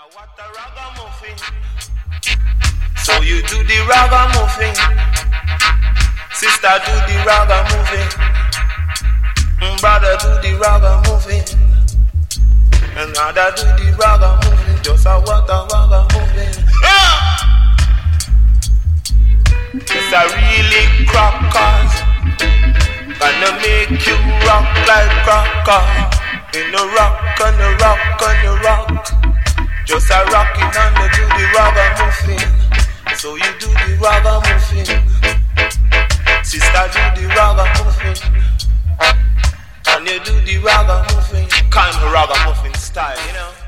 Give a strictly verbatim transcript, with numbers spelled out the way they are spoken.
What a ragamuffin. So you do the ragamuffin. Sister do the ragamuffin. Brother do the ragamuffin. Another do the ragamuffin. Just a what a ragamuffin. Yeah! It's a really crackers. Gonna make you rock like cracker. In the rock, on the rock, on the rock. Just a rockin' and you do the ragamuffin. So you do the ragamuffin. Sister do the ragamuffin. And you do the ragamuffin. Kind of ragamuffin style, you know.